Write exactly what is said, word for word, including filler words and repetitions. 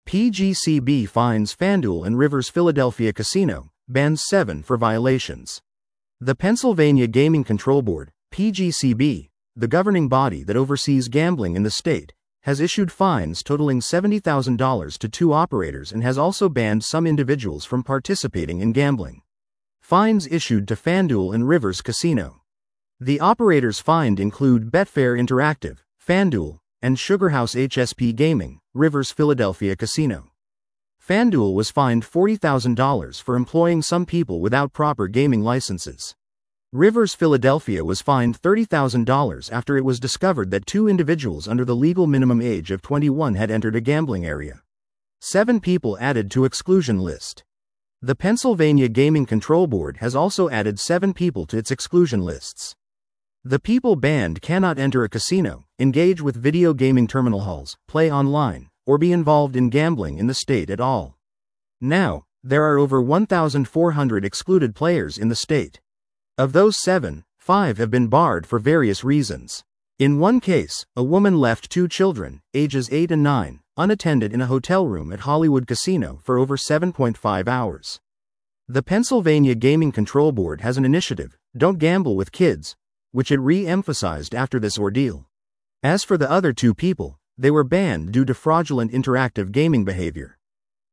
P G C B fines FanDuel and Rivers Philadelphia Casino, bans seven for violations. The Pennsylvania Gaming Control Board, P G C B, the governing body that oversees gambling in the state, has issued fines totaling seventy thousand dollars to two operators and has also banned some individuals from participating in gambling. Fines issued to FanDuel and Rivers Casino. The operators fined include Betfair Interactive, FanDuel, and Sugarhouse H S P Gaming, Rivers Philadelphia Casino. FanDuel was fined forty thousand dollars for employing some people without proper gaming licenses. Rivers Philadelphia was fined thirty thousand dollars after it was discovered that two individuals under the legal minimum age of twenty-one had entered a gambling area. Seven people added to exclusion list. The Pennsylvania Gaming Control Board has also added seven people to its exclusion lists. The people banned cannot enter a casino, engage with video gaming terminal halls, play online, or be involved in gambling in the state at all. Now, there are over one thousand four hundred excluded players in the state. Of those seven, five have been barred for various reasons. In one case, a woman left two children, ages eight and nine, unattended in a hotel room at Hollywood Casino for over seven point five hours. The Pennsylvania Gaming Control Board has an initiative, Don't Gamble with Kids, which it re-emphasized after this ordeal. As for the other two people, they were banned due to fraudulent interactive gaming behavior.